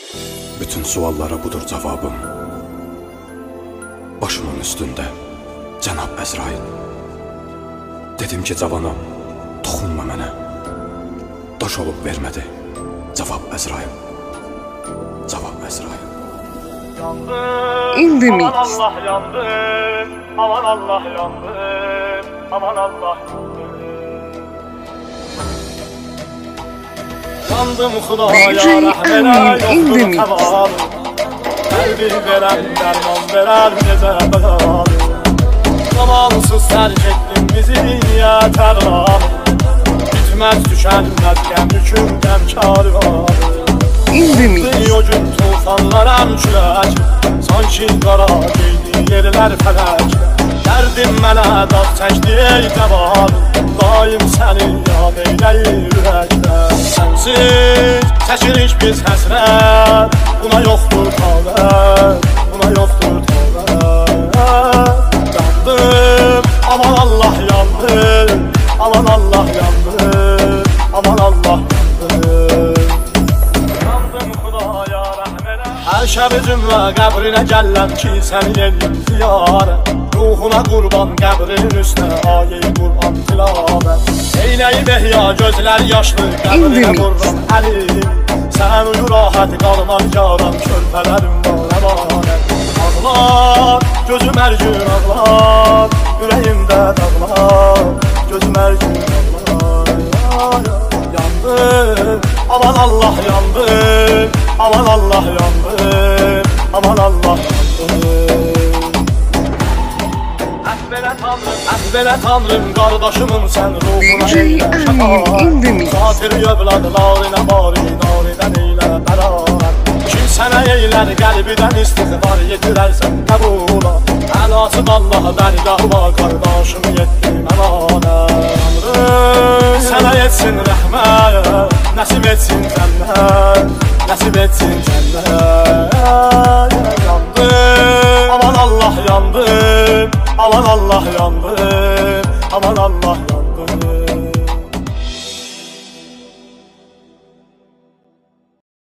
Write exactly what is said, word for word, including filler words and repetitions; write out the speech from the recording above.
Bütün suallara budur cevabım. Başımın üstünde Cenab Əzrail. Dedim ki cavanam, toxunma mənə. Daş olub vermədi cavab Əzrail. Cavab Əzrail. In the mix. Aman Allah yandım, aman Allah yandım, aman Allah yandım. Yandım Xudaya rəhmənə yoktur təval. Qəlbi verən dərman verər necə bəqal. Zamansız tərk etdin bizi yətər var. Bitməz düşənməz qəm yüküm qəmkarı var. O gün tufanlar külək, sanki qara geydi yerlər fələk. Dərdim mənə dağ çəkdi ey cavan, daim səni yad eyləyir ürəklər. Sənsiz çəkirik biz həsrət, buna yoxdur tavət, buna yoxdur tavət. Yandım, aman Allah yandım, aman Allah yandım, aman Allah yandım. Hər şəbi cümlə qəbrinə gəlləm ki, sən yerim ziyarət. Ruhuna qurban qəbrinin üstə ayə Qur'an tilavət. Eynəyib ehya gözlər yaşlı qəbrinə vururam əlim. Sən uyu rahat qalmaz yaram, körpələrim var əmanət. Ağlar, gözüm hər gün ağlar, ürəyimdə dağlar, gözüm hər gün ağlar. Yandım, aman Allah yandım, aman Allah yandım, aman Allah yandım. Əhvələ tanrım, qardaşımım sən ruhuna eylə şəfaət. Xatiri övladı narinə bari, naridən eylə bərarət. Kim sənə eylər qəlbidən istiğfar yetirərsən qəbula. Əlacım Allah'a dərgahıma qardaşım yetdim əmanət. Sənə yetsin rəhmət, nəsib etsin cənnət, nəsib etsin cənnət. Yandım, aman Allah yandım, aman Allah yandım, aman Allah yandım.